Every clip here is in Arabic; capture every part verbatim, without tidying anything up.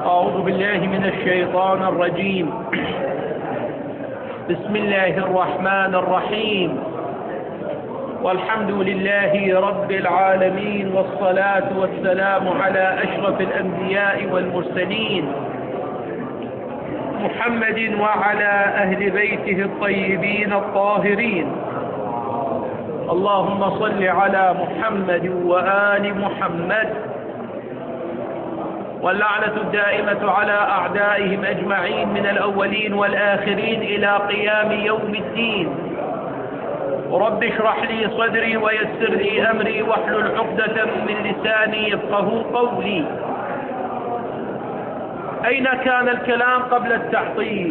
أعوذ بالله من الشيطان الرجيم. بسم الله الرحمن الرحيم، والحمد لله رب العالمين، والصلاة والسلام على أشرف الأنبياء والمرسلين محمد وعلى أهل بيته الطيبين الطاهرين. اللهم صل على محمد وآل محمد، واللعنة الدائمة على أعدائهم أجمعين من الأولين والآخرين إلى قيام يوم الدين. رب اشرح لي صدري ويسر لي أمري واحلل عقدة من لساني يفقهوا قولي. أين كان الكلام قبل التحطيم؟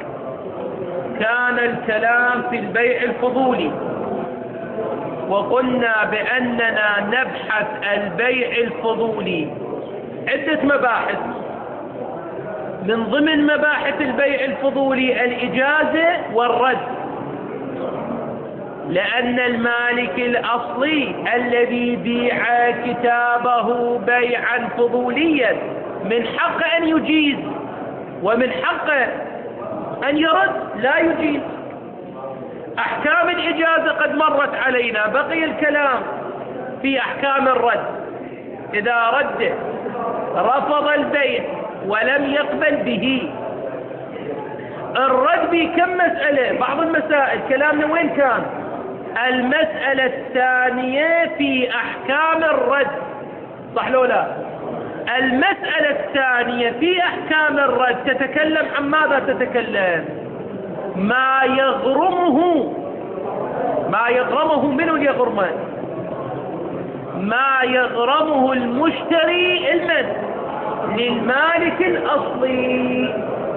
كان الكلام في البيع الفضولي، وقلنا بأننا نبحث البيع الفضولي عدة مباحث. من ضمن مباحث البيع الفضولي الإجازة والرد، لأن المالك الأصلي الذي بيع كتابه بيعا فضوليا من حقه أن يجيز، ومن حقه أن يرد لا يجيز. أحكام الإجازة قد مرت علينا، بقي الكلام في أحكام الرد. إذا رد رفض البيع ولم يقبل به، الرد بكم مسألة. بعض المسائل كلامنا وين كان؟ المسألة الثانية في أحكام الرد، صح لو لا؟ المسألة الثانية في أحكام الرد تتكلم عن ماذا؟ تتكلم ما يغرمه ما يغرمه من يغرمه ما يغرمه المشتري المن للمالك الأصلي.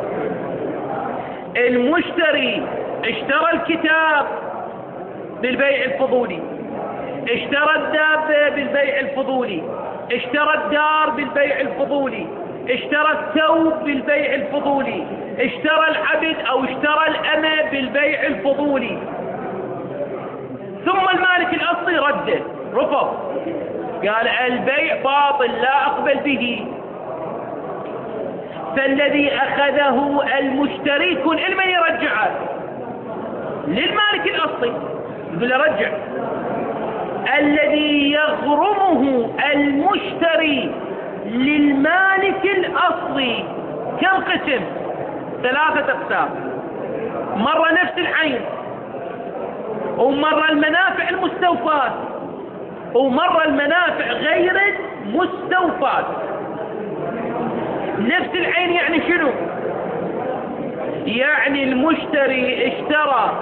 المشتري اشترى الكتاب بالبيع الفضولي، اشترى الدابة بالبيع الفضولي، اشترى الدار بالبيع الفضولي، اشترى الثوب بالبيع الفضولي، اشترى العبد أو اشترى الأمة بالبيع الفضولي، ثم المالك الأصلي رده، رفض، قال البيع باطل لا أقبل به. فالذي أخذه المشتري كن لمن يرجعه؟ للمالك الأصلي، يقول له رجع. الذي يغرمه المشتري للمالك الأصلي كم قسم؟ ثلاثة أقسام. مرة نفس العين، ومرة المنافع المستوفاة، ومرة المنافع غير المستوفاة. نفس العين يعني شنو؟ يعني المشتري اشترى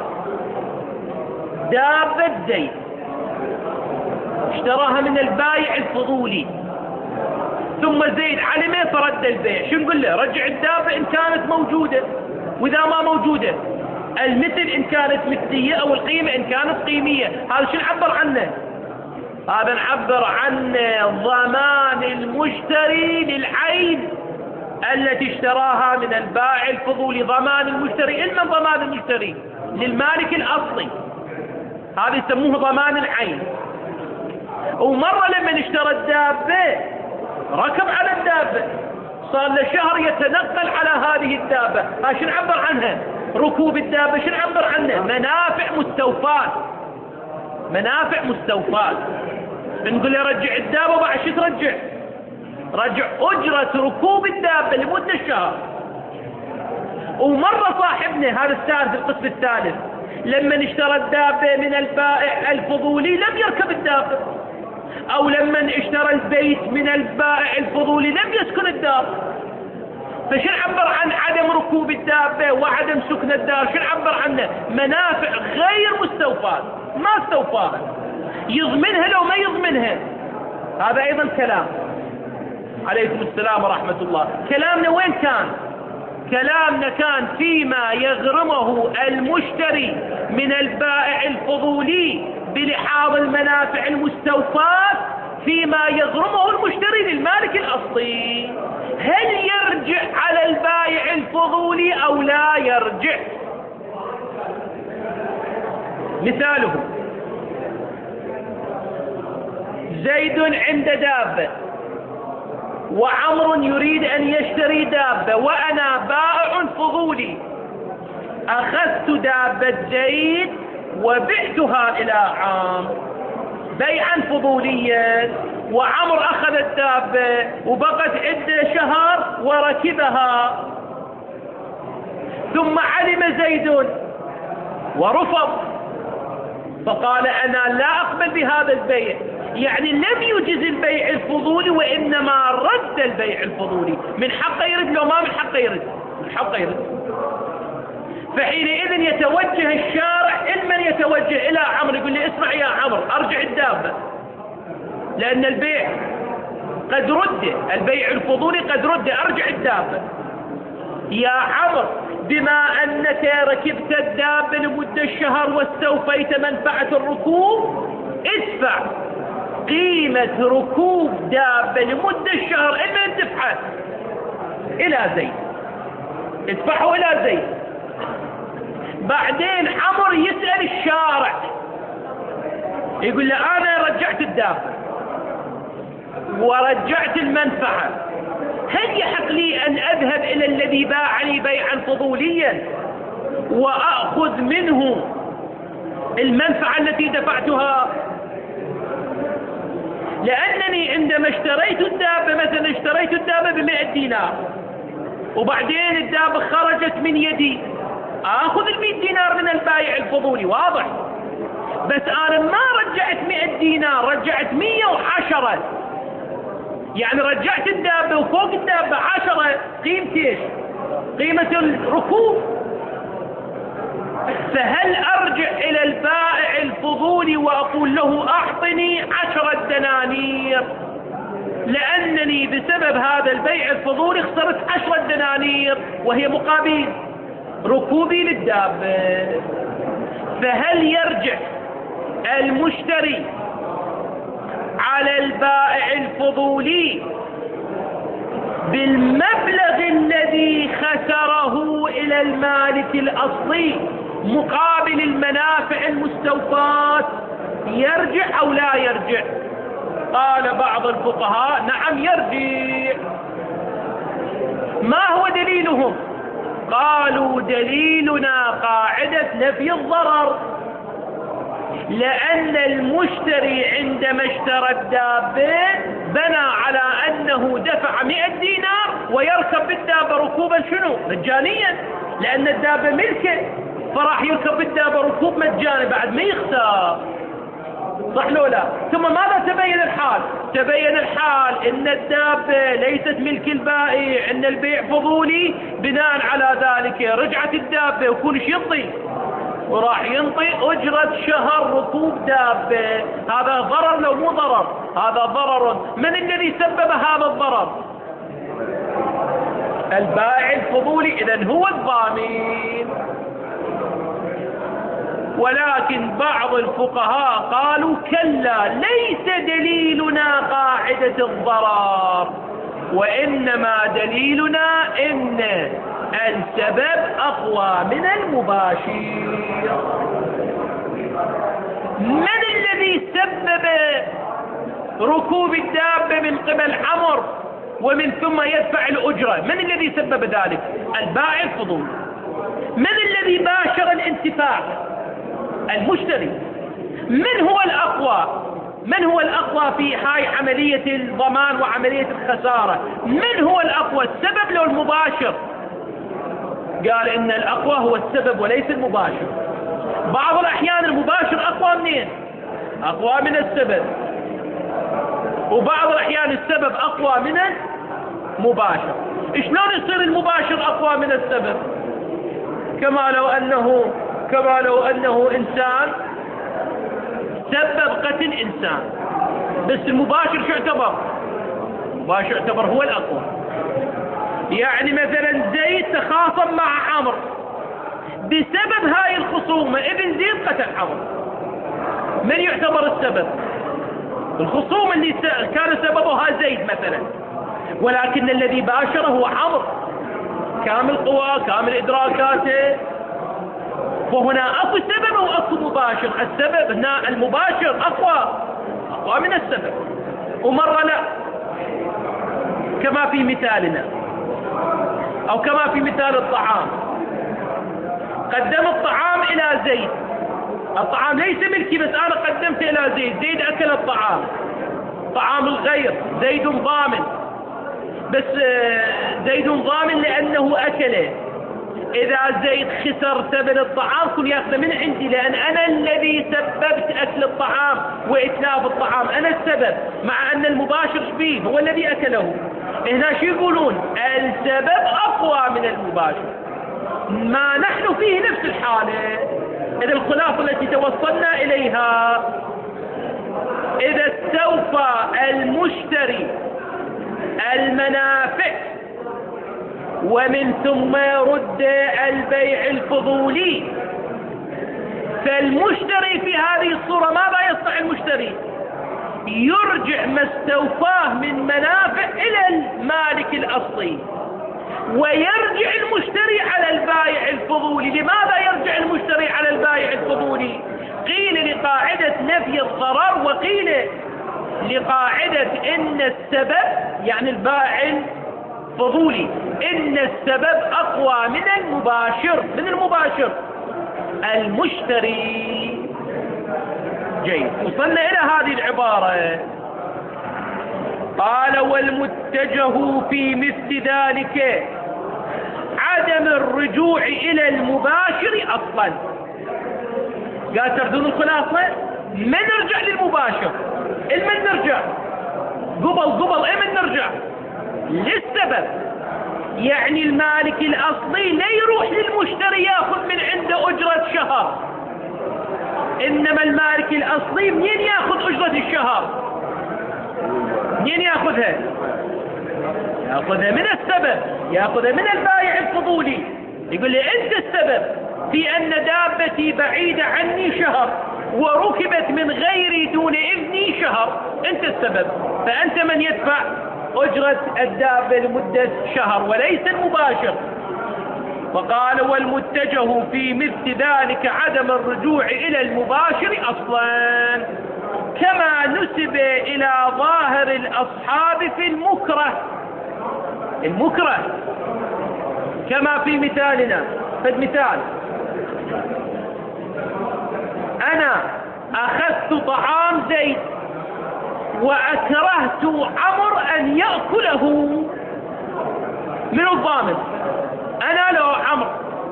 دابة زيت، اشتراها من البايع الفضولي، ثم زيد علمه فرد البيع. شو نقول له؟ رجع الدابة إن كانت موجودة، وإذا ما موجودة المثل إن كانت مثلية، أو القيمة إن كانت قيمية. هذا شو نعبر عنه؟ هذا نعبر عنه ضمان المشتري للعين التي اشتراها من البائع الفضولي. ضمان المشتري، إلمن ضمان المشتري؟ للمالك الأصلي، هذا يسموه ضمان العين. ومرة لما اشترى الدابة ركب على الدابة، صار له شهر يتنقل على هذه الدابة، ها شو نعبر عنها؟ ركوب الدابة. شو نعبر عنها؟ منافع مستوفاة. منافع مستوفاة. بنقول له رجع الدابة، وبعد شو ترجع؟ رجع أجرة ركوب الدابة لمدة شهر. ومرة صاحبنا هذا الثالث، القسم الثالث، لما اشترى الدابة من البائع الفضولي لم يركب الدابة، أو لما اشترى البيت من البائع الفضولي لم يسكن الدار. فشو نعبر عن عدم ركوب الدابة وعدم سكن الدار؟ شو نعبر عنه؟ منافع غير مستوفاة، ما استوفاها، يضمنها لو ما يضمنها. هذا أيضا كلام. عليكم السلام ورحمة الله. كلامنا وين كان؟ كلامنا كان فيما يغرمه المشتري من البائع الفضولي بلحاظ المنافع المستوفاة، فيما يغرمه المشتري للمالك الأصلي. هل يرجع على البائع الفضولي أو لا يرجع؟ مثاله زيد عند دابة، وعمر يريد أن يشتري دابة وأنا بائع فضولي، أخذت دابة زيد وبعتها إلى عمرو بيعا فضوليا، وعمر أخذ الدابة وبقت عنده شهر وركبها، ثم علم زيد ورفض فقال أنا لا أقبل بهذا البيع، يعني لم يجز البيع الفضولي وإنما رد البيع الفضولي. من حقه يرد لو ما من حقه يرد؟ من حقه يرد. فحينئذ يتوجه الشارع إما يتوجه إلى عمرو يقول لي اسمع يا عمرو أرجع الدابة لأن البيع قد رد، البيع الفضولي قد رد، أرجع الدابة. يا عمرو بما أنك ركبت الدابة لمدة الشهر واستوفيت منفعة الركوب ادفع قيمة ركوب دابة لمدة الشهر إلا أن تدفعه إلى زيد، ادفعه إلى زيد. بعدين عمرو يسأل الشارع يقول له أنا رجعت الدابة ورجعت المنفعة، هل يحق لي أن أذهب إلى الذي باعني بيعا فضوليا وأخذ منه المنفعة التي دفعتها؟ لأنني عندما اشتريت الدابة مثلا اشتريت الدابة بمئة دينار وبعدين الدابة خرجت من يدي، آخذ المئة دينار من البائع الفضولي واضح، بس أنا ما رجعت مئة دينار، رجعت مئة وعشرة، يعني رجعت الدابة وفوق الدابة عشرة. قيمة ايش؟ قيمة الركوب. فهل أرجع إلى البائع الفضولي وأقول له أعطني عشرة دنانير لأنني بسبب هذا البيع الفضولي خسرت عشرة دنانير وهي مقابل ركوبي للدابة؟ فهل يرجع المشتري على البائع الفضولي بالمبلغ الذي خسره إلى المالك الأصلي مقابل المنافع المستوفاة؟ يرجع أو لا يرجع؟ قال بعض الفقهاء نعم يرجع. ما هو دليلهم؟ قالوا دليلنا قاعدة نفي الضرر، لأن المشتري عندما اشترى الدابة بنى على أنه دفع مئة دينار ويركب بالدابة ركوبا شنو؟ مجانيا، لأن الدابة ملكه، فراح يركب بالدابة ركوب مجاني بعد ما يخسر، صح لو لا؟ ثم ماذا تبين الحال؟ تبين الحال ان الدابة ليست ملك البائع، ان البيع فضولي، بناء على ذلك رجعت الدابة وكلش ينطي وراح ينطي أجرة شهر ركوب دابة. هذا ضرر لو مو ضرر؟ هذا ضرر. من الذي سبب هذا الضرر؟ البائع الفضولي، إذن هو الضامن. ولكن بعض الفقهاء قالوا كلا، ليس دليلنا قاعدة الضرر، وإنما دليلنا إن السبب أقوى من المباشر. من الذي سبب ركوب الدابة من قبل عمرو ومن ثم يدفع الأجرة؟ من الذي سبب ذلك؟ البائع الفضولي. من الذي باشر الانتفاع؟ المشتري. من هو الأقوى؟ من هو الأقوى في هاي عملية الضمان وعملية الخسارة؟ من هو الأقوى، السبب لو المباشر؟ قال إن الأقوى هو السبب وليس المباشر. بعض الأحيان المباشر أقوى منين؟ أقوى من السبب. وبعض الأحيان السبب أقوى من المباشر. شلون يصير المباشر أقوى من السبب؟ كما لو أنه كما لو أنه إنسان سبب قتل إنسان، بس المباشر شو يعتبر؟ المباشر يعتبر هو الأقوى. يعني مثلا زيد تخاصم مع عمرو، بسبب هاي الخصومة ابن زيد قتل عمرو، من يعتبر السبب؟ الخصومة اللي كان سببها زيد مثلا، ولكن الذي باشره هو عمرو، كامل قواه كامل إدراكاته. وهنا أكو سبب وأكو مباشر. السبب هنا المباشر أقوى أقوى من السبب، ومرة لا. كما في مثالنا أو كما في مثال الطعام. قدم الطعام إلى زيد، الطعام ليس ملكي بس أنا قدمت إلى زيد، زيد أكل الطعام، طعام الغير، زيد ضامن، بس زيد ضامن لأنه أكله. إذا زيد خسر ثمن الطعام كل يأخذ من عندي، لأن أنا الذي سببت أكل الطعام وإتلاف الطعام، أنا السبب، مع أن المباشر فيه هو الذي أكله. هنا شو يقولون؟ السبب أقوى من المباشر. ما نحن فيه نفس الحالة. إذا الخلاصة التي توصلنا إليها، إذا استوفى المشتري المنافع ومن ثم يرد البيع الفضولي، فالمشتري في هذه الصورة ماذا يصنع المشتري؟ يرجع ما استوفاه من منافع إلى المالك الأصلي، ويرجع المشتري على البائع الفضولي. لماذا يرجع المشتري على البائع الفضولي؟ قيل لقاعدة نفي الضرر، وقيل لقاعدة إن السبب، يعني البائع الفضولي، إن السبب أقوى من المباشر. من المباشر المشتري. جيد، وصلنا إلى هذه العبارة. قال والمتجه في مثل ذلك عدم الرجوع إلى المباشر أصلا. قال تردون الخلاصة؟ من نرجع للمباشر؟ المن نرجع؟ قبل قبل ايه من نرجع؟ للسبب. يعني المالك الأصلي لا يروح للمشتري ياخذ من عنده أجرة شهر، إنما المالك الأصلي منين ياخذ أجرة الشهر؟ منين ياخذها؟ ياخذها من السبب، ياخذها من البائع الفضولي. يقول لي أنت السبب في أن دابتي بعيدة عني شهر وركبت من غيري دون إذني شهر، أنت السبب، فأنت من يدفع أجرة الدابة لمدة شهر وليس المباشر. فقال والمتجه في مثل ذلك عدم الرجوع إلى المباشر أصلا، كما نسب إلى ظاهر الأصحاب في المكره. المكره كما في مثالنا. فالمثال أنا أخذت طعام زيد وأكرهت عمر أن يأكله، من الضامن؟ أنا لو عمر،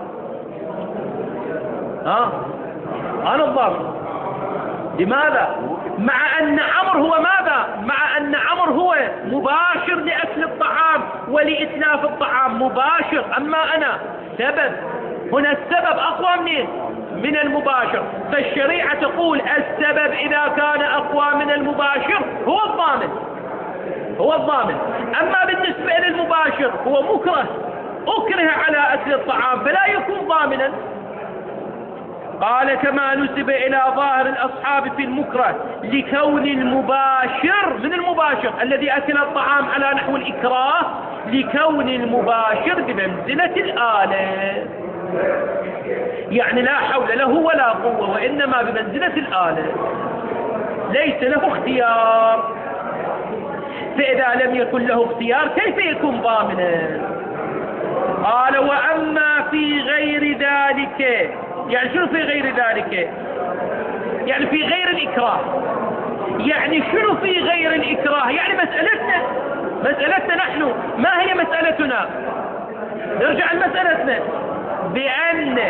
ها أنا الضامن. لماذا؟ مع أن عمر هو ماذا؟ مع أن عمر هو مباشر لأكل الطعام ولإتلاف الطعام، مباشر، أما أنا سبب. هنا السبب أقوى منين؟ من المباشر. فالشريعة تقول السبب إذا كان أقوى من المباشر هو الضامن، هو الضامن. أما بالنسبة للمباشر هو مكره، أكره على أكل الطعام فلا يكون ضامنا. قال كما نسب إلى ظاهر الأصحاب في المكره لكون المباشر، من المباشر الذي أكل الطعام على نحو الإكراه، لكون المباشر بمنزلة الآلة، يعني لا حول له ولا قوة وإنما بمنزلة الآلة، ليس له اختيار. فإذا لم يكن له اختيار كيف يكون ضامنا؟ قال وأما في غير ذلك، يعني شنو في غير ذلك؟ يعني في غير الإكراه. يعني شنو في غير الإكراه؟ يعني مسألتنا مسألتنا نحن ما هي مسألتنا؟ نرجع لمسألتنا بأن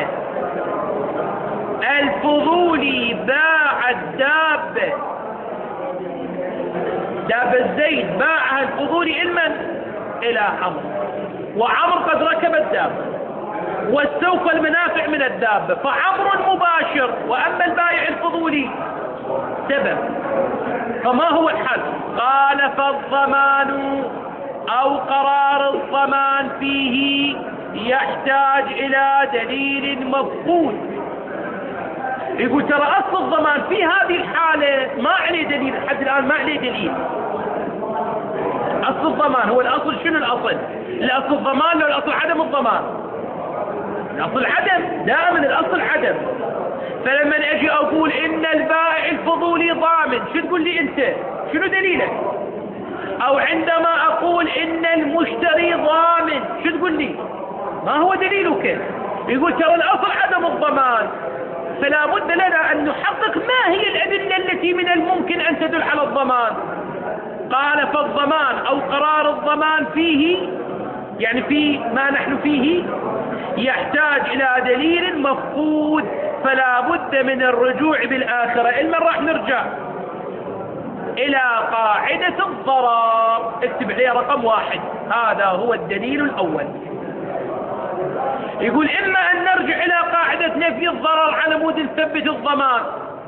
الفضولي باع الدابة، دابة زيد باعها الفضولي المن؟ إلى عمرو، وعمرو قد ركب الدابة واستوفى المنافع من الدابة، فعمرو مباشر وأما البائع الفضولي سبب. فما هو الحل؟ قال فالضمان أو قرار الضمان فيه يحتاج إلى دليل مفقود. يقول ترى أصل الضمان في هذه الحالة ما عليه دليل، لحد الآن ما عليه دليل. أصل الضمان هو الأصل، شنو الأصل؟ الأصل الضمان لو الأصل عدم الضمان؟ الأصل عدم، دائما الأصل عدم. فلما أجي أقول إن البائع الفضولي ضامن، شو تقول لي أنت؟ شنو دليلك؟ أو عندما أقول إن المشتري ضامن. شو تقول لي؟ ما هو دليلك؟ يقول ترى الأصل عدم الضمان، فلا بد لنا أن نحقق ما هي الأدلة التي من الممكن أن تدل على الضمان. قال فالضمان أو قرار الضمان فيه، يعني في ما نحن فيه، يحتاج إلى دليل مفقود، فلا بد من الرجوع بالآخرة. إلما راح نرجع إلى قاعدة الضرر، اكتب عليها رقم واحد، هذا هو الدليل الأول. يقول إما أن نرجع إلى قاعدة نفي الضرر على مود نثبت الضمان،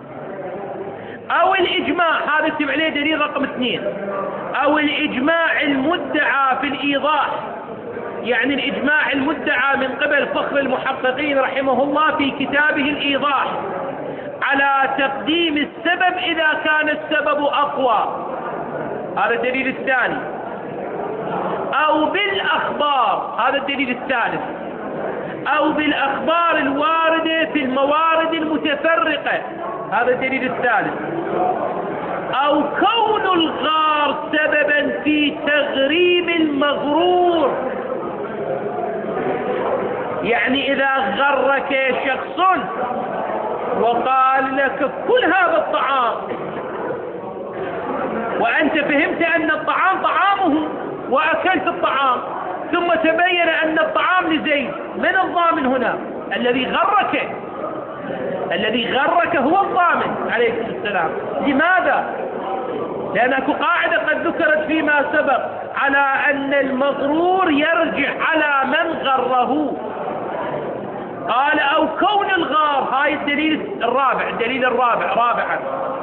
أو الإجماع، هذا اكتب عليه دليل رقم اثنين، أو الإجماع المدعى في الإيضاح، يعني الإجماع المدعى من قبل فخر المحققين رحمه الله في كتابه الإيضاح على تقديم السبب إذا كان السبب أقوى، هذا الدليل الثاني، أو بالأخبار، هذا الدليل الثالث، أو بالأخبار الواردة في الموارد المتفرقة، هذا الدليل الثالث، أو كون الغار سببا في تغريب المغرور، يعني إذا غرك شخص وقال لك كل هذا الطعام وأنت فهمت أن الطعام طعامه وأكلت الطعام، ثم تبين أن الطعام لزيد، من الضامن هنا؟ الذي غرك، الذي غرك هو الضامن عليه السلام. لماذا؟ لأن اكو قاعدة قد ذكرت فيما سبق على أن المغرور يرجع على من غره. قال أو كون الغار، هاي الدليل الرابع، الدليل الرابع رابعا،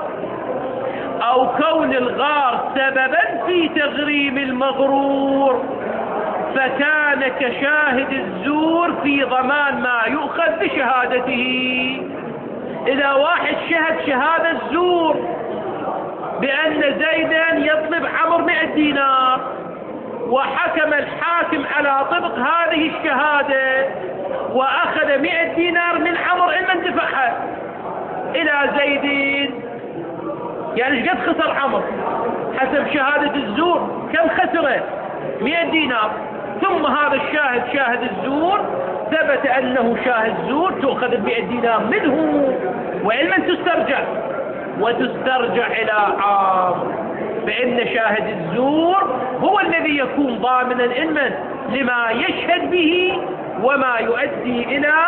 أو كون الغار سببا في تغريم المغرور، فكان كشاهد الزور في ضمان ما يؤخذ بشهادته. إذا واحد شهد شهادة الزور بأن زيدا يطلب عمر مئة دينار، وحكم الحاكم على طبق هذه الشهادة وأخذ مئة دينار من عمر إما اندفعها إلى زيد، يعني ايش قد خسر عمر حسب شهادة الزور؟ كم خسره؟ مئة دينار. ثم هذا الشاهد شاهد الزور ثبت أنه شاهد زور، تؤخذ المئة دينار منه وإلما تسترجع، وتسترجع إلى عام، فإن شاهد الزور هو الذي يكون ضامنا إلما لما يشهد به وما يؤدي إلى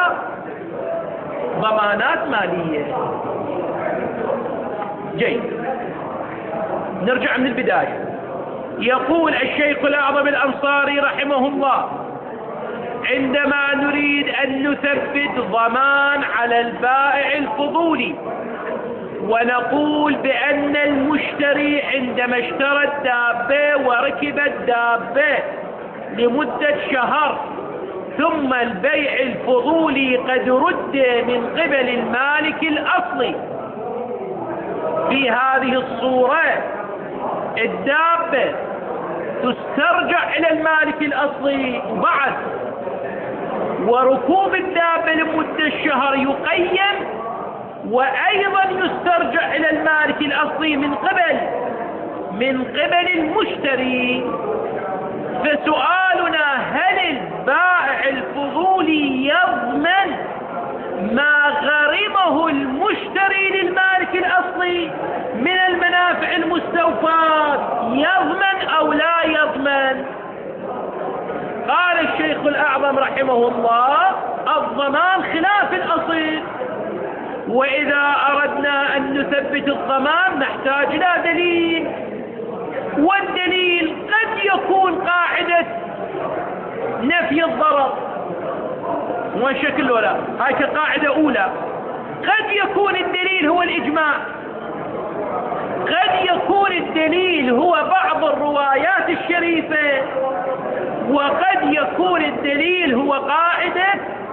ضمانات مالية. جيد، نرجع من البداية. يقول الشيخ الأعظم الأنصاري رحمه الله: عندما نريد أن نثبت ضمان على البائع الفضولي ونقول بأن المشتري عندما اشترى الدابة وركب الدابة لمدة شهر ثم البيع الفضولي قد رد من قبل المالك الأصلي، في هذه الصورة الدابة تسترجع إلى المالك الأصلي وبعد، وركوب الدابة لمدة الشهر يقيم وأيضا يسترجع إلى المالك الأصلي من قبل من قبل المشتري. فسؤالنا: هل البائع الفضولي يضمن ما غرمه المشتري للمالك الأصلي من المنافع المستوفاة؟ يضمن أو لا يضمن؟ قال الشيخ الأعظم رحمه الله: الضمان خلاف الأصل، وإذا أردنا أن نثبت الضمان نحتاج إلى دليل، والدليل قد يكون قاعدة نفي الضرر، مو شكل ولا هاي كقاعدة أولى. قد يكون الدليل هو الإجماع، قد يكون الدليل هو بعض الروايات الشريفة، وقد يكون الدليل هو قاعدة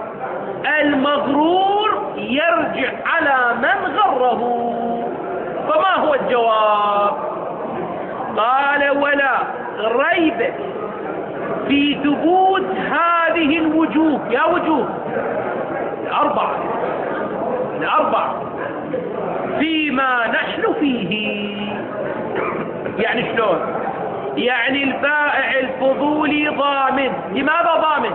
المغرور يرجع على من غره. فما هو الجواب؟ قال: ولا ريب في ثبوت هذه الوجوه، يا وجوه الأربعة الأربعة فيما نحن فيه. يعني شلون؟ يعني البائع الفضولي ضامن. لماذا ضامن؟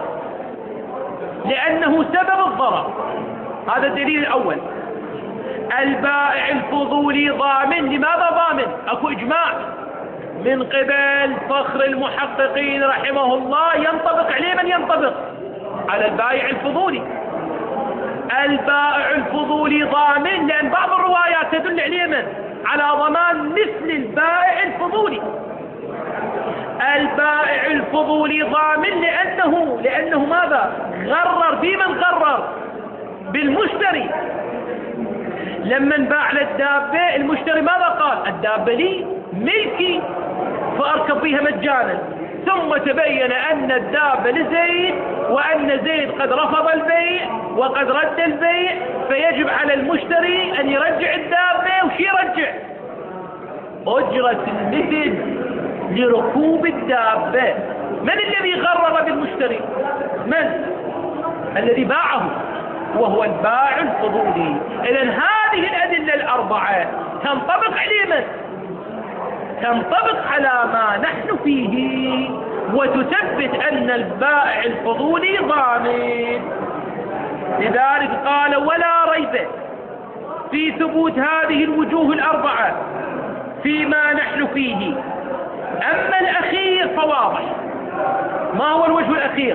لأنه سبب الضرر. هذا الدليل الأول. البائع الفضولي ضامن. لماذا ضامن؟ أكو إجماع من قبل فخر المحققين رحمه الله، ينطبق عليه من ينطبق؟ على البائع الفضولي. البائع الفضولي ضامن لأن بعض الروايات تدل عليه من؟ على ضمان مثل البائع الفضولي. البائع الفضولي ضامن لأنه لأنه ماذا؟ غرر. بمن غرر؟ بالمشتري. لما باع للدابة المشتري ماذا قال؟ الدابة لي ملكي فأركب بها مجانا، ثم تبين أن الدابة لزيد وأن زيد قد رفض البيع وقد رد البيع، فيجب على المشتري أن يرجع الدابة. وش يرجع؟ أجرة المثل لركوب الدابة. من الذي غرر بالمشتري؟ من؟ الذي باعه، وهو البائع الفضولي. إذن هذه الأدلة الأربعة تنطبق على من؟ تنطبق على ما نحن فيه، وتثبت أن البائع الفضولي ضامن. لذلك قال: ولا ريب في ثبوت هذه الوجوه الأربعة فيما نحن فيه. أما الأخير فواضح. ما هو الوجه الأخير؟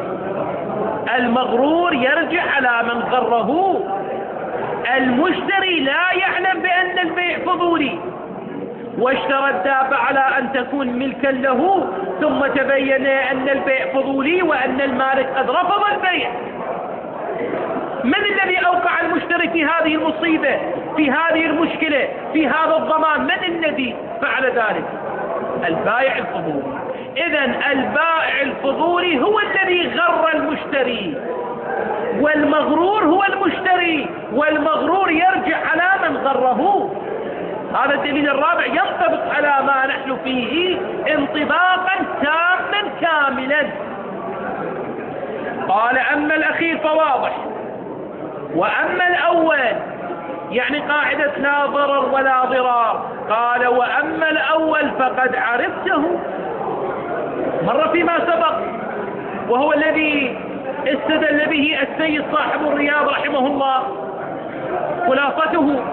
المغرور يرجع على من غره. المشتري لا يعلم بأن البيع فضولي، واشترى الدابة على أن تكون ملكا له، ثم تبين أن البيع فضولي وأن المالك قد رفض البيع. من الذي أوقع المشتري في هذه المصيبة، في هذه المشكلة، في هذا الضمان؟ من الذي فعل ذلك؟ البائع الفضولي. إذن البائع الفضولي هو الذي غر المشتري، والمغرور هو المشتري، والمغرور يرجع على من غره. هذا الدليل الرابع ينطبق على ما نحن فيه انطباقا تاما كاملا. قال: أما الأخير فواضح، وأما الأول يعني قاعدة لا ضرر ولا ضرار. قال: وأما الأول فقد عرفته، مر فيما سبق، وهو الذي استدل به السيد صاحب الرياض رحمه الله. خلاصته: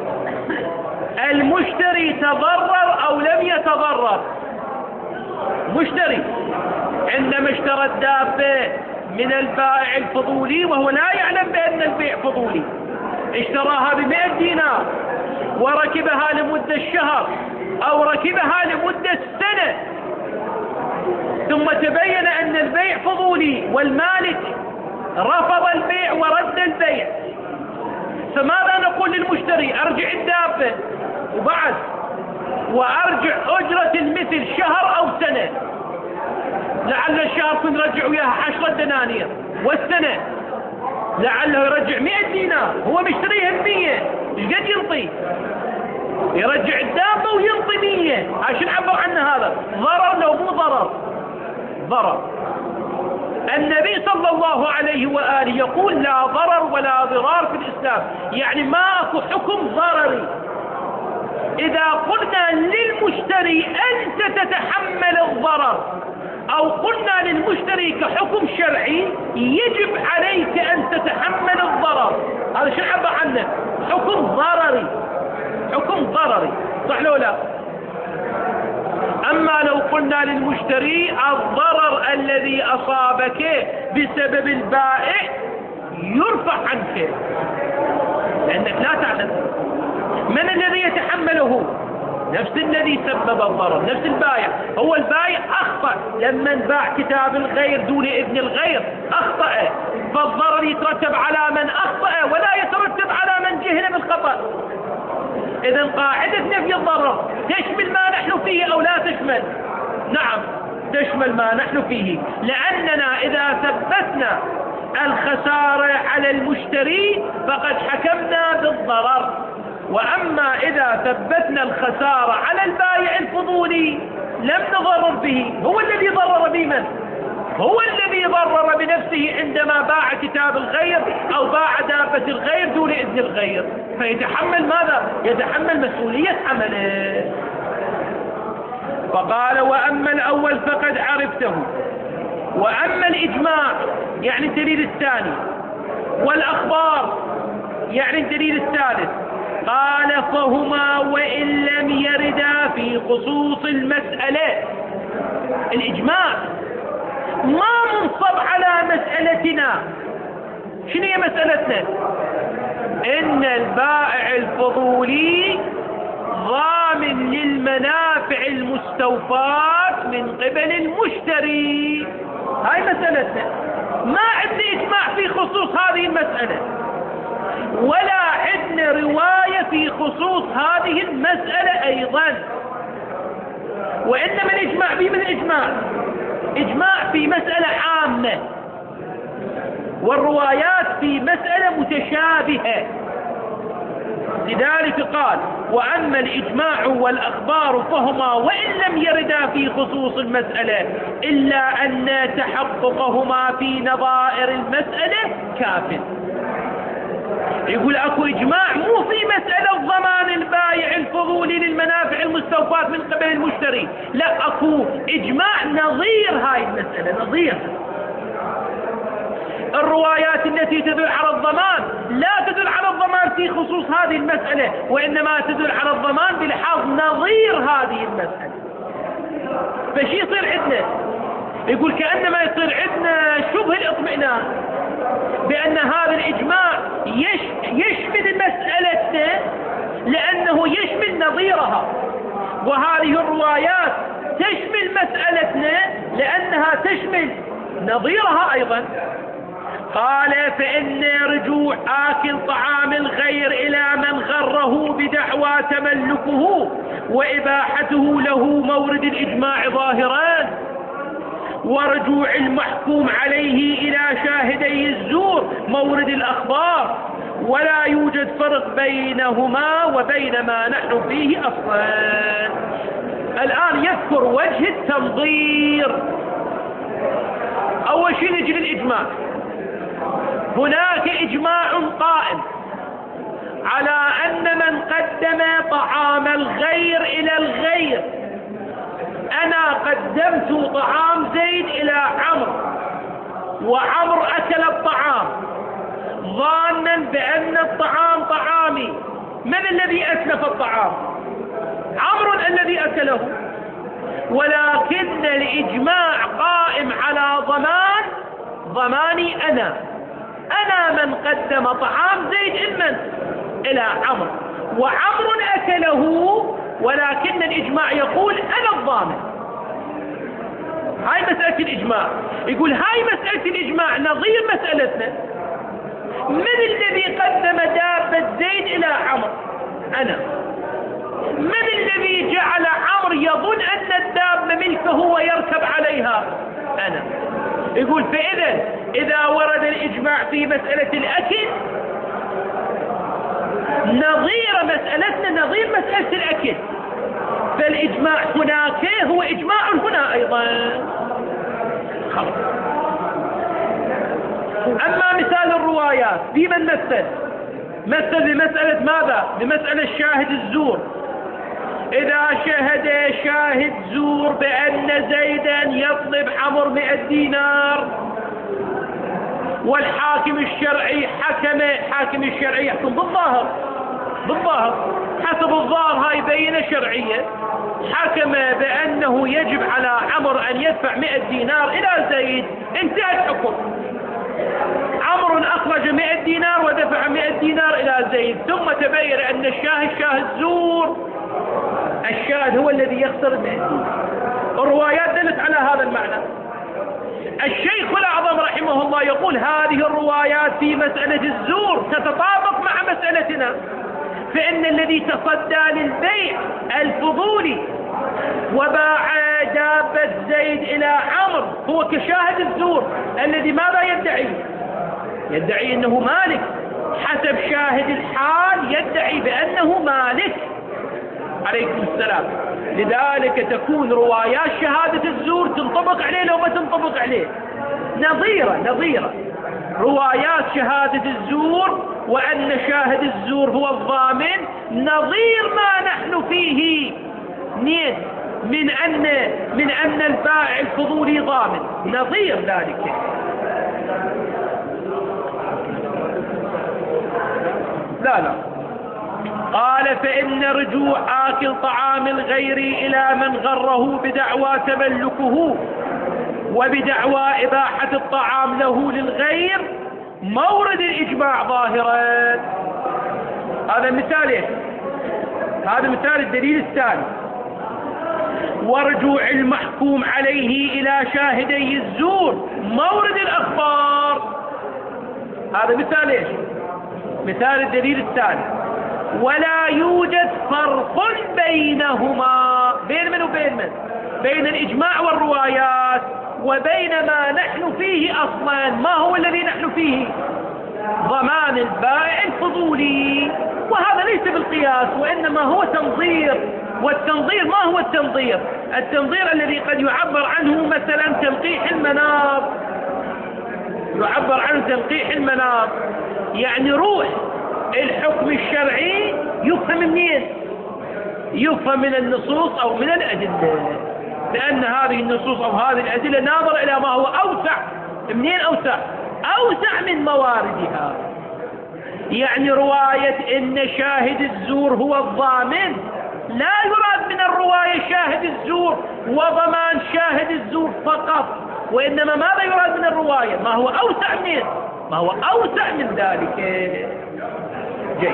المشتري تضرر أو لم يتضرر؟ مشتري عندما اشترى الدابة من البائع الفضولي وهو لا يعلم بأن البيع فضولي، اشتراها بمئة دينار وركبها لمدة الشهر أو ركبها لمدة سنة، ثم تبين أن البيع فضولي والمالك رفض البيع ورد البيع. فماذا نقول للمشتري؟ أرجع الدابة وبعد وأرجع أجرة المثل شهر أو سنة. لعل الشهر كن رجع وياها عشرة دنانير، والسنة لعله يرجع مئة دينار. هو مشتريها بمية، ايش قد ينطي؟ يرجع الدابة وينطي مية. عشان عبر عنه هذا ضرر لو مو ضرر؟ ضرر. النبي صلى الله عليه وآله يقول: لا ضرر ولا ضرار في الإسلام، يعني ما أكو حكم ضرري. إذا قلنا للمشتري أنت تتحمل الضرر، أو قلنا للمشتري كحكم شرعي يجب عليك أن تتحمل الضرر، هذا شو عبر عنه؟ حكم ضرري، حكم ضرري، صح لو لا؟ أما لو قلنا للمشتري الضرر الذي أصابك بسبب البائع يرفع عنك، لأنك لا تعلم من الذي يتحمله. نفس الذي سبب الضرر، نفس البائع. هو البائع أخطأ لما باع كتاب الغير دون إذن الغير، أخطأ، فالضرر يترتب على من أخطأ ولا يترتب على من جهل بالخطأ. إذن قاعدة نفي الضرر تشمل ما نحن فيه أو لا تشمل؟ نعم تشمل ما نحن فيه، لأننا إذا ثبتنا الخسارة على المشتري فقد حكمنا بالضرر، وأما إذا ثبتنا الخسارة على البائع الفضولي لم نضرر به. هو الذي ضرر بمن؟ هو الذي ضرر بنفسه عندما باع كتاب الغير أو باع دابة الغير دون إذن الغير، فيتحمل ماذا؟ يتحمل مسؤولية عمله. فقال وأما الأول فقد عرفته، وأما الإجماع يعني الدليل الثاني، والأخبار يعني الدليل الثالث، قال فهما وإن لم يردا في خصوص المسألة. الإجماع ما منصب على مسألتنا. شنو هي مسألتنا؟ إن البائع الفضولي ضامن للمنافع المستوفاة من قبل المشتري. هاي مسألتنا، ما عندنا إجماع في خصوص هذه المسألة، ولا عندنا رواية في خصوص هذه المسألة أيضا. وإنما الإجماع في من الإجماع إجماع في مسألة عامة، والروايات في مسألة متشابهة. لذلك قال وأما الإجماع والأخبار فهما وإن لم يردا في خصوص المسألة إلا أن تحققهما في نظائر المسألة كاف. يقول أكو إجماع مو في مسألة ضمان البائع الفضولي للمنافع المستوفاة من قبل المشتري، لا، أكو إجماع نظير هاي المسألة، نظير. الروايات التي تدل على الضمان لا تدل على الضمان في خصوص هذه المسألة، وإنما تدل على الضمان بلحاظ نظير هذه المسألة. فشي يصير عندنا؟ يقول كأنما يصير عندنا شبه الاطمئنان بأن هذا الإجماع يشمل مسألتنا لأنه يشمل نظيرها، وهذه الروايات تشمل مسألتنا لأنها تشمل نظيرها أيضا. قال فإن رجوع آكل طعام الغير إلى من غره بدعوى تملكه وإباحته له مورد الإجماع ظاهران، ورجوع المحكوم عليه إلى شاهدي الزور مورد الأخبار، ولا يوجد فرق بينهما وبين ما نحن فيه أصلا. الآن يذكر وجه التنظير. أول شيء نجي للإجماع. هناك إجماع قائم على أن من قدم طعام الغير إلى الغير، أنا قدمت طعام زيد إلى عمرو، وعمرو أكل الطعام ظانا بأن الطعام طعامي، من الذي أتلف الطعام؟ عمرو الذي أكله. ولكن الإجماع قائم على ضمان ضماني أنا أنا من قدم طعام زيد المن إلى عمرو، وعمرو أكله، ولكن الإجماع يقول أنا الضامن. هاي مسألة الإجماع. يقول هاي مسألة الإجماع نظير مسألتنا. من الذي قدم دابة زيد إلى عمرو؟ أنا. من الذي جعل عمرو يظن أن الدابة ملكه ويركب عليها؟ أنا. يقول فإذا إذا ورد الإجماع في مسألة الأكل نظير مسألتنا نظير مسألة الأكل، فالإجماع هناك هو إجماع هنا أيضا. خلاص. أما مثال الروايات بمن مثل؟ مثل بمسألة ماذا؟ بمسألة شاهد الزور. إذا شهد شاهد زور بأن زيدا يطلب عمرو مئة دينار، والحاكم الشرعي حكم حاكم الشرعي يحكم بالظاهر بالظاهر حسب الظاهر هاي بينة شرعية، حكم بأنه يجب على عمرو أن يدفع مئة دينار إلى زيد، انتهى الحكم. عمرو أخرج مئة دينار ودفع مئة دينار إلى زيد، ثم تبين أن الشاهد شاهد زور، الشاهد هو الذي يخسر المئة دينار. الروايات دلت على هذا المعنى. الشيخ الأعظم رحمه الله يقول هذه الروايات في مسألة الزور تتطابق مع مسألتنا، فإن الذي تصدى للبيع الفضولي وباع دابة زيد إلى عمرو هو كشاهد الزور الذي ماذا يدعي؟ يدعي أنه مالك، حسب شاهد الحال يدعي بأنه مالك. عليكم السلام. لذلك تكون روايات شهادة الزور تنطبق عليه لو ما تنطبق عليه، نظيرة نظيرة. روايات شهادة الزور وأن شاهد الزور هو الضامن نظير ما نحن فيه. اثنين من أن من أن البائع الفضولي ضامن، نظير ذلك. لا لا قال فإن رجوع آكل طعام الغير إلى من غره بدعوى تملكه وبدعوى إباحة الطعام له للغير مورد الإجماع ظاهرا. هذا مثال، هذا مثال الدليل الثاني. ورجوع المحكوم عليه إلى شاهدي الزور مورد الأخبار. هذا مثال ايش؟ مثال الدليل الثاني. ولا يوجد فرق بينهما، بين من وبين من؟ بين الإجماع والروايات وبين ما نحن فيه أصلا. ما هو الذي نحن فيه؟ ضمان البائع الفضولي، وهذا ليس بالقياس وإنما هو تنظير. والتنظير ما هو التنظير؟ التنظير الذي قد يعبر عنه مثلا تنقيح المناط، يعبر عنه تنقيح المناط، يعني روح الحكم الشرعي يفهم منين؟ يفهم من النصوص أو من الأدلة، لأن هذه النصوص أو هذه الأدلة ناظرة إلى ما هو أوسع. منين أوسع؟ أوسع من مواردها. يعني رواية إن شاهد الزور هو الضامن لا يراد من الرواية شاهد الزور وضمان شاهد الزور فقط، وإنما ماذا يراد من الرواية؟ ما هو أوسع منه، ما هو أوسع من ذلك. جيد.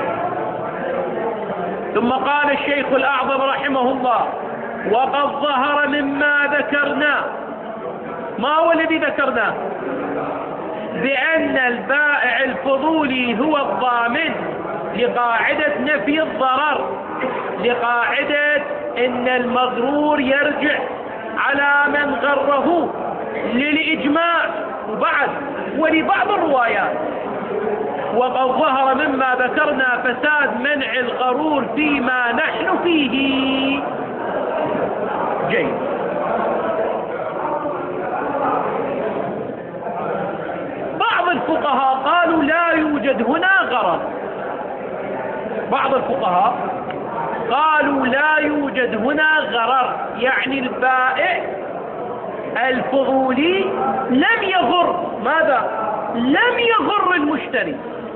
ثم قال الشيخ الأعظم رحمه الله: وقد ظهر مما ذكرنا. ما هو الذي ذكرناه؟ بأن البائع الفضولي هو الضامن لقاعدة نفي الضرر، لقاعدة إن المغرور يرجع على من غره، للإجماع وبعد ولبعض الروايات. وقد ظهر مما ذكرنا فساد منع الغرور فيما نحن فيه. جيد. بعض الفقهاء قالوا لا يوجد هنا غرر. بعض الفقهاء قالوا لا يوجد هنا غرر، يعني البائع الفضولي لم يغر. ماذا؟ لم يغر المشتري.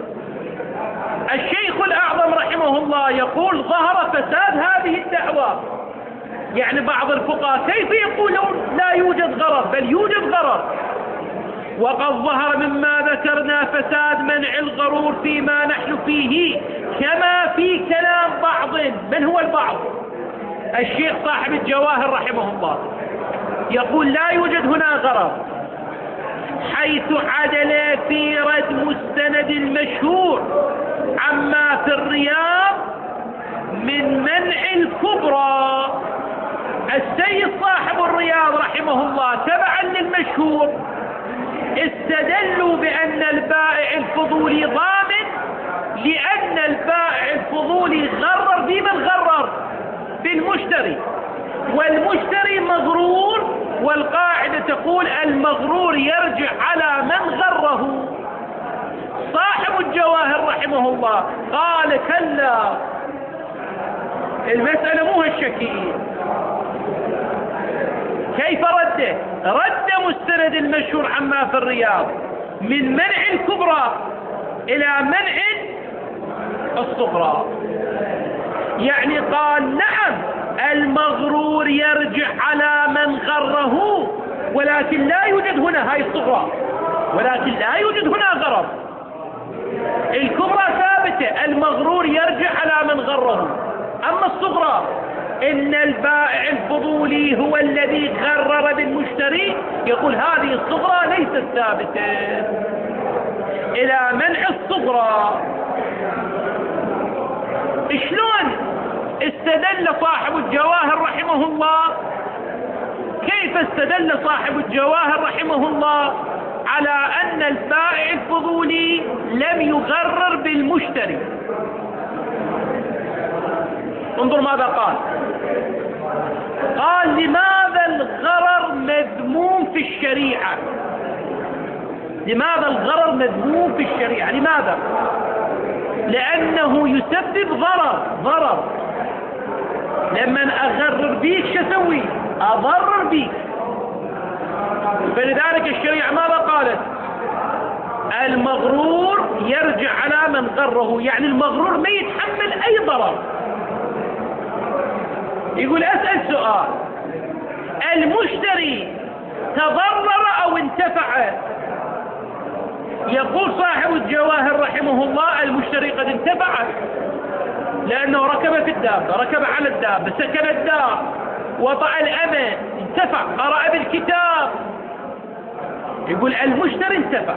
الشيخ الأعظم رحمه الله يقول ظهر فساد هذه الدعوة. يعني بعض الفقهاء كيف يقولون لا يوجد غرر؟ بل يوجد غرر. وقد ظهر مما ذكرنا فساد منع الغرور فيما نحن فيه، كما في كلام بعض. من هو البعض؟ الشيخ صاحب الجواهر رحمه الله يقول لا يوجد هنا غرر، حيث عدل في رد مستند المشهور عما في الرياض من منع الكبرى. السيد صاحب الرياض رحمه الله تبعا للمشهور استدلوا بأن البائع الفضولي ضامن، لأن البائع الفضولي غرر بمن غرر؟ بالمشتري، والمشتري مغرور، والقاعدة تقول المغرور يرجع على من غره. صاحب الجواهر رحمه الله قال كلا، المسألة مو هالشكل. كيف رده؟ رد مستند المشهور عما في الرياض من منع الكبرى إلى منع الصغرى. يعني قال نعم المغرور يرجع على من غره، ولكن لا يوجد هنا هاي الصغرى، ولكن لا يوجد هنا غرر. الكبرى ثابتة، المغرور يرجع على من غره. أما الصغرى إن البائع الفضولي هو الذي غرر بالمشتري، يقول هذه الصغرى ليست ثابتة، إلى منع الصغرى. شلون استدل صاحب الجواهر رحمه الله؟ كيف استدل صاحب الجواهر رحمه الله على أن البائع الفضولي لم يغرر بالمشتري؟ انظر ماذا قال. قال لماذا الغرر مذموم في الشريعة؟ لماذا الغرر مذموم في الشريعة؟ لماذا؟ لأنه يسبب ضرر ضرر لما أغرر بيك شو أسوي؟ أضرر بيك. فلذلك الشريعة ماذا قالت؟ المغرور يرجع على من غره، يعني المغرور ما يتحمل أي ضرر. يقول أسأل سؤال، المشتري تضرر أو انتفع؟ يقول صاحب الجواهر رحمه الله المشتري قد انتفع، لأنه ركب في الدابة، ركب على الدابة، سكن الدار، وضع الأمن، انتفع، قرأ بالكتاب. يقول المشتري انتفع.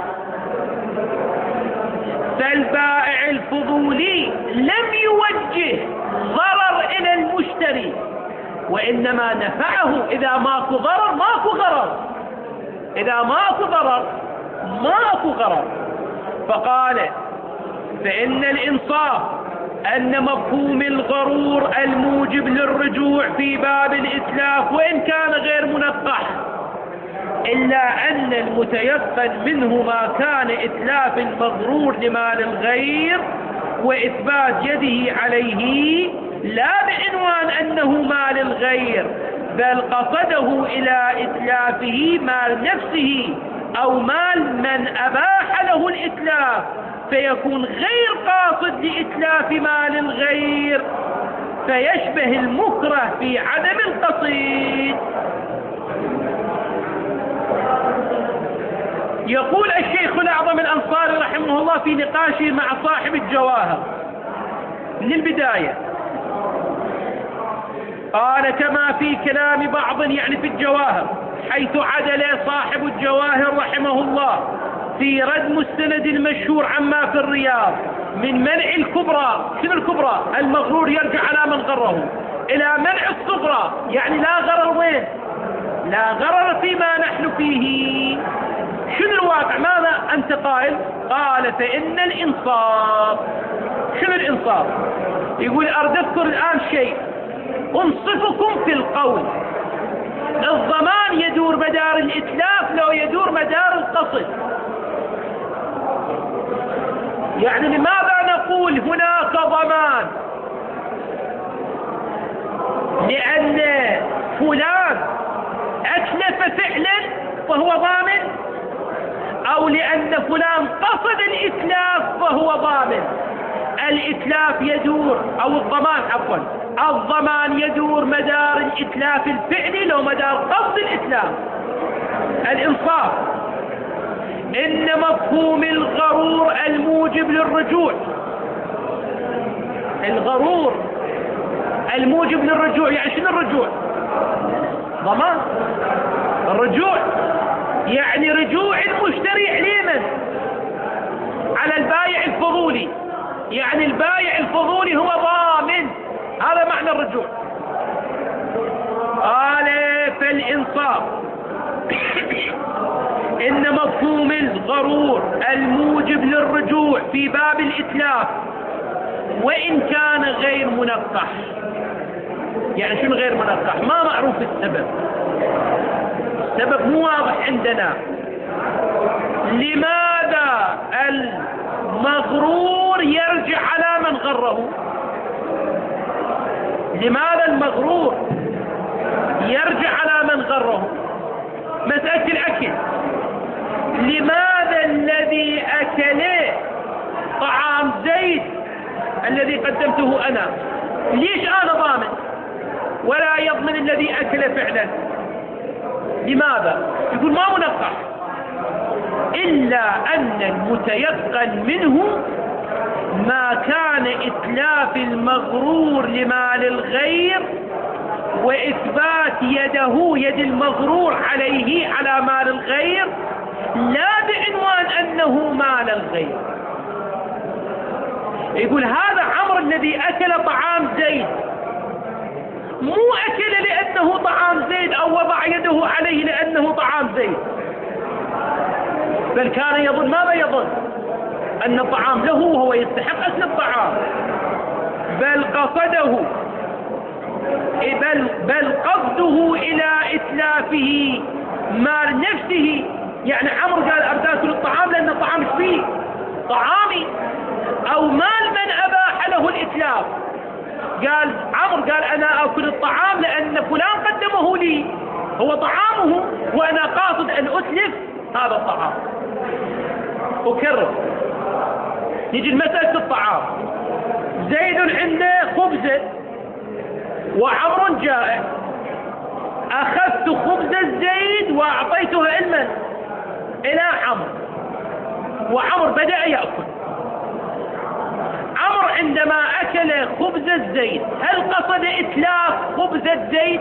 فالبائع الفضولي لم يوجه ضرر إلى المشتري، وإنما نفعه. إذا ماكو ضرر ماكو غرر، إذا ماكو ضرر ماكو غرر. فقال فإن الإنصاف أن مفهوم الغرور الموجب للرجوع في باب الإتلاف وإن كان غير منقح، إلا أن المتيقن منه ما كان إتلاف المغرور لمال الغير وإثبات يده عليه، لا بعنوان أنه مال الغير، بل قصده إلى إتلافه مال نفسه أو مال من أباح له الإتلاف، فيكون غير قاصد لإتلاف مال الغير، فيشبه المكره في عدم القصيد. يقول الشيخ الأعظم الأنصاري رحمه الله في نقاشه مع صاحب الجواهر من البداية، قال كما في كلام بعض يعني في الجواهر، حيث عدل صاحب الجواهر رحمه الله في ردم السند المشهور عما في الرياض من منع الكبرى. شنو الكبرى؟ المغرور يرجع على من غره، إلى منع الصغرى، يعني لا غرر. وين؟ لا غرر فيما نحن فيه. شنو الواقع؟ ماذا أنت قائل؟ قال فإن الإنصاف. شنو الإنصاف؟ يقول أريد أذكر الآن شيء أنصفكم في القول. الضمان يدور مدار الإتلاف لو يدور مدار القصد. يعني لماذا نقول هناك ضمان؟ لأن فلان أتلف فعلا فهو ضامن، أو لأن فلان قصد الإتلاف فهو ضامن. الإتلاف يدور، أو الضمان عفوا، الضمان يدور مدار الإتلاف الفعلي لو مدار قصد الإتلاف. الإنصاف إن مفهوم الغرور الموجب للرجوع، الغرور الموجب للرجوع، يعني شنو الرجوع؟ ضمان. الرجوع يعني رجوع المشتري عليما على البائع الفضولي، يعني البائع الفضولي هو ضامن. هذا معنى الرجوع. قال فالإنصاف إن مفهوم الغرور الموجب للرجوع في باب الإتلاف وإن كان غير منقح. يعني شنو غير منقح؟ ما معروف السبب، السبب مو واضح عندنا. لماذا المغرور يرجع على من غره؟ لماذا المغرور يرجع على من غره؟ مسألة الأكل، لماذا الذي أكله طعام زيد الذي قدمته أنا، ليش أنا ضامن ولا يضمن الذي أكل فعلا؟ لماذا؟ يقول ما منقح، إلا أن المتيقن منه ما كان إتلاف المغرور لمال الغير وإثبات يده يد المغرور عليه على مال الغير، لا بعنوان أنه مال الغير. يقول هذا عمرو الذي أكل طعام زيد مو أكل لأنه طعام زيد أو وضع يده عليه لأنه طعام زيد، بل كان يظن، ماذا يظن؟ أن الطعام له وهو يستحق أكل الطعام، بل قصده، بل, بل قصده إلى إتلافه مال نفسه. يعني عمرو قال أريد أكل الطعام لأن الطعام ايش فيه؟ طعامي، أو مال من أباح له الإتلاف. قال عمرو قال أنا أكل الطعام لأن فلان قدمه لي، هو طعامه وأنا قاصد أن أتلف هذا الطعام. أكرر، نيجي لمسألة الطعام. زيد عنده خبزة وعمر جائع، أخذت خبز الزيد وأعطيتها إلمن؟ إلى عمرو، وعمر بدأ يأكل. عمر عندما أكل خبز الزيد هل قصد إتلاف خبز الزيد؟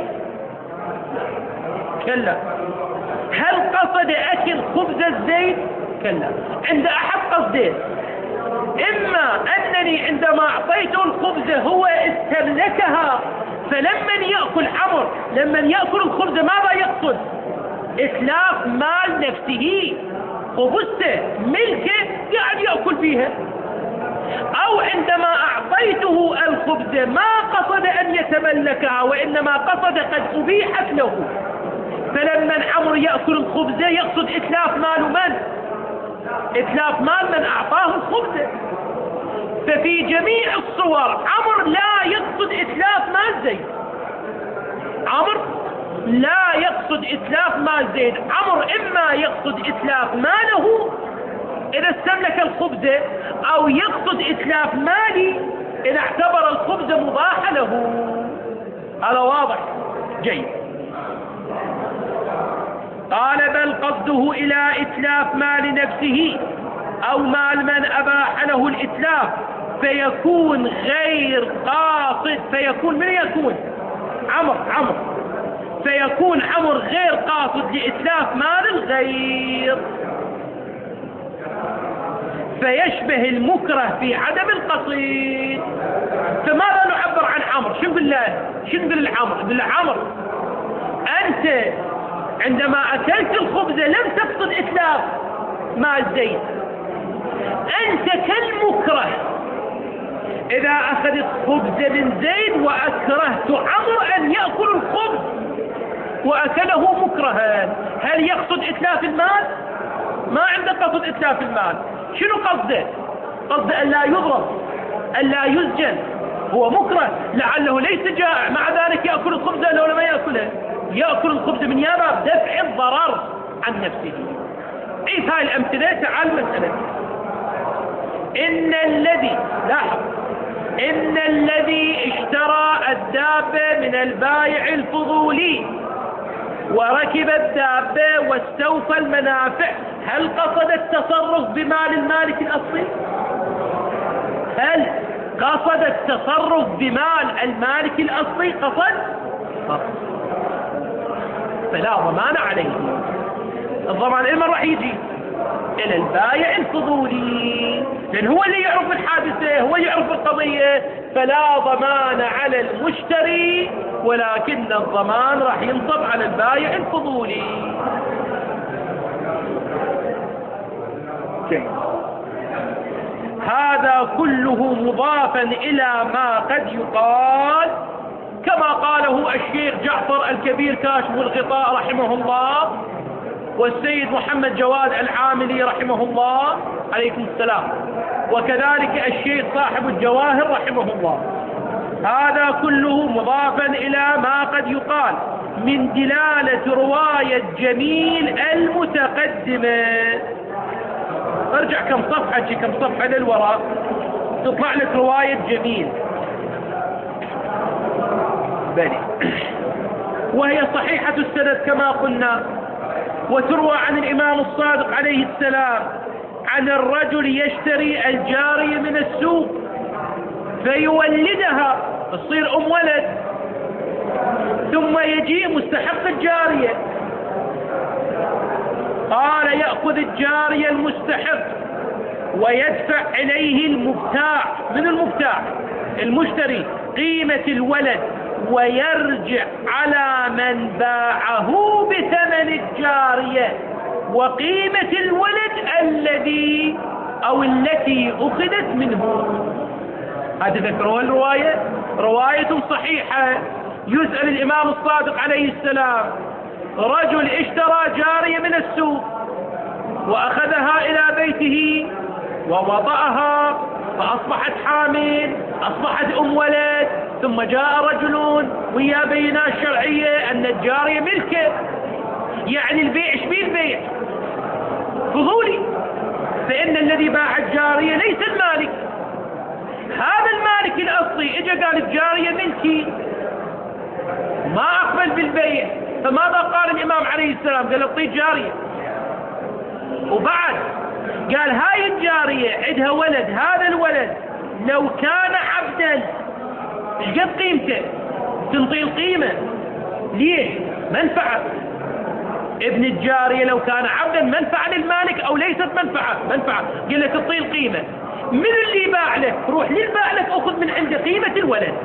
كلا. هل قصد أكل خبز الزيد؟ كلا. عند أحد قصدين، إما أنني عندما أعطيته الخبزة هو استملكها، فلما يأكل عمر لما يأكل الخبزة ماذا يقصد؟ إتلاف مال نفسه، خبزته ملكه قاعد يأكل فيها. أو عندما أعطيته الخبزة ما قصد أن يتملكها وإنما قصد قد أبيحت له، فلما عمر يأكل الخبزة يقصد إتلاف مال من؟ إتلاف مال من أعطاه الخبزة. ففي جميع الصور عمر لا يقصد إتلاف مال زيد، عمر لا يقصد إتلاف مال زيد. عمر إما يقصد إتلاف ماله إذا استملك الخبزة، أو يقصد إتلاف مالي إذا اعتبر الخبزة مباحة له. هذا واضح جيد. قال بل قصده إلى إتلاف مال نفسه أو مال من أباح له الإتلاف، فيكون غير قاصد. فيكون من يكون؟ عمر عمر فيكون عمر غير قاصد لإتلاف مال الغير، فيشبه المكره في عدم القصيد. فماذا نعبر عن عمر؟ شو نقول له؟ شو نقول لعمر؟ نقول له عمر أنت عندما أكلت الخبزة لم تقصد إتلاف مال زيد، أنت كالمكره إذا أخذت خبزة من زيد وأكرهت عمر أن يأكل الخبز وأكله مكرها، هل يقصد إتلاف المال؟ ما عنده قصد إتلاف المال. شنو قصده؟ قصده أن لا يضرب، أن لا يسجن، هو مكره لعله ليس جائع، مع ذلك يأكل الخبزة لو ما يأكلها، يأكل الخبز من يابا دفع الضرر عن نفسه. عيد هاي الأمثلة. تعال مسألة إن الذي لاحظ إن الذي اشترى الدابة من البائع الفضولي وركب الدابة واستوفى المنافع، هل قصد التصرف بمال المالك الأصلي؟ هل قصد التصرف بمال المالك الأصلي؟ قصد؟ فلا ضمان عليه. الضمان إلى من راح يجي؟ إلى البائع الفضولي، لأن هو اللي يعرف الحادثة، هو يعرف القضية، فلا ضمان على المشتري، ولكن الضمان راح ينصب على البائع الفضولي. هذا كله مضافا إلى ما قد يقال كما قاله الشيخ جعفر الكبير كاشف الغطاء رحمه الله، والسيد محمد جواد العاملي رحمه الله عليكم السلام، وكذلك الشيخ صاحب الجواهر رحمه الله. هذا كله مضافا إلى ما قد يقال من دلالة رواية جميل المتقدمة. ارجع كم صفحة كم صفحة للوراء تطلع لك رواية جميل بني، وهي صحيحة السند كما قلنا، وتروى عن الإمام الصادق عليه السلام عن الرجل يشتري الجارية من السوق فيولدها تصير أم ولد، ثم يجيء مستحق الجارية، قال يأخذ الجارية المستحق ويدفع إليه المبتاع. من المبتاع؟ المشتري، قيمة الولد، ويرجع على من باعه بثمن الجارية وقيمة الولد الذي أو التي أخذت منه. هذا ذكروا الرواية، رواية صحيحة. يسأل الإمام الصادق عليه السلام رجل اشترى جارية من السوق وأخذها إلى بيته ووضعها فأصبحت حامل، أصبحت أم ولد، ثم جاء رجل ويا بينات شرعية أن الجارية ملكه، يعني البيع ايش بيه البيع؟ فضولي، فإن الذي باع الجارية ليس المالك، هذا المالك الأصلي اجى قال الجارية ملكي، ما أقبل بالبيع. فماذا قال الإمام عليه السلام؟ قال اعطيه جارية. وبعد قال هاي الجارية عندها ولد، هذا الولد لو كان عبدا ايش قد قيمته؟ تنطي القيمة. ليش؟ منفعة. ابن الجارية لو كان عبدا منفعة للمالك أو ليست منفعة؟ منفعة. قال له تنطي القيمة. من اللي باع لك؟ روح للباع لك أخذ من عنده قيمة الولد.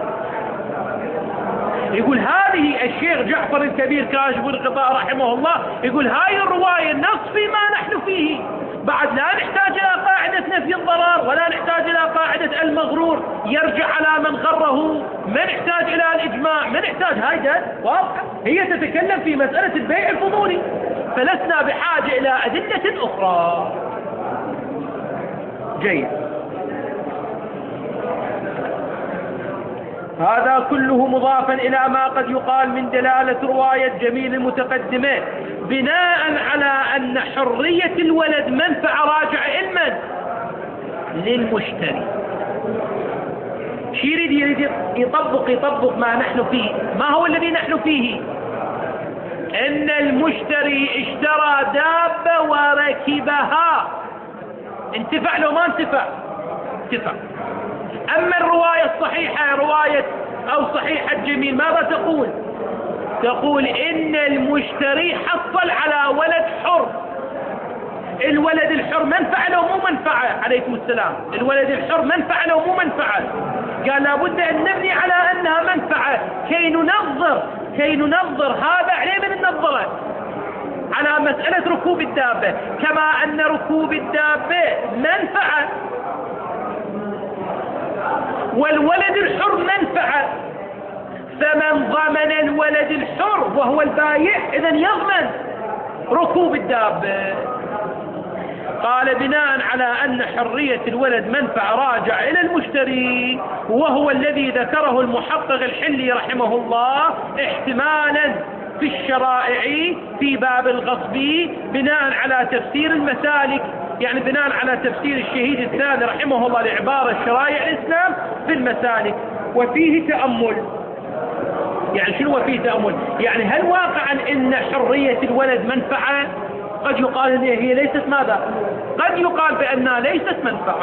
يقول هذه الشيخ جعفر الكبير كاشف الغطاء رحمه الله يقول هاي الرواية نص فيما نحن فيه، بعد لا نحتاج إلى قاعدة نفي الضرر ولا نحتاج إلى قاعدة المغرور يرجع على من غره، ما نحتاج إلى الإجماع، ما نحتاج. هاي واضحة، هي تتكلم في مسألة البيع الفضولي، فلسنا بحاجة إلى أدلة أخرى. جيد. هذا كله مضافا إلى ما قد يقال من دلالة رواية جميل المتقدمة بناء على أن حرية الولد منفعة راجعة إلمن؟ للمشتري. شي يريد يريد يطبق يطبق ما نحن فيه. ما هو الذي نحن فيه؟ إن المشتري اشترى دابة وركبها، انتفع لو ما انتفع؟ انتفع. أما الرواية الصحيحة رواية أو صحيحة جميل ماذا تقول؟ تقول إن المشتري حصل على ولد حر. الولد الحر منفعة لو مو منفعة؟ عليكم السلام. الولد الحر منفعة لو مو منفعة؟ قال لابد أن نبني على أنها منفعة كي ننظر كي ننظر هذا عليه من النظرة على مسألة ركوب الدابة، كما أن ركوب الدابة منفعة والولد الحر منفعة، فمن ضمن الولد الحر وهو البايع إذن يضمن ركوب الدابة. قال بناء على أن حرية الولد منفعة راجع إلى المشتري، وهو الذي ذكره المحقق الحلي رحمه الله احتمالا في الشرائع في باب الغصب بناء على تفسير المسالك، يعني بناء على تفسير الشهيد الثاني رحمه الله لعبارة شرائع الإسلام في المسالك. وفيه تأمل. يعني شنو وفيه تأمل؟ يعني هل واقعا إن حرية الولد منفعة؟ قد يقال إن هي ليست ماذا؟ قد يقال بأنها ليست منفعة.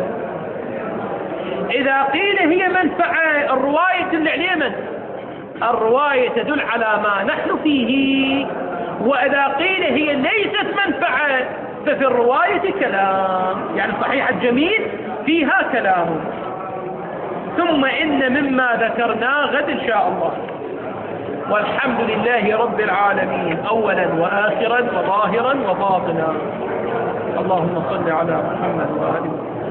إذا قيل هي منفعة الرواية تدل على من؟ الرواية تدل على ما نحن فيه. وإذا قيل هي ليست منفعة ففي الرواية كلام، يعني صحيح الجميل فيها كلام. ثم إن مما ذكرناه غد إن شاء الله. والحمد لله رب العالمين أولا وآخرا وظاهرا وباطنا. اللهم صل على محمد وآله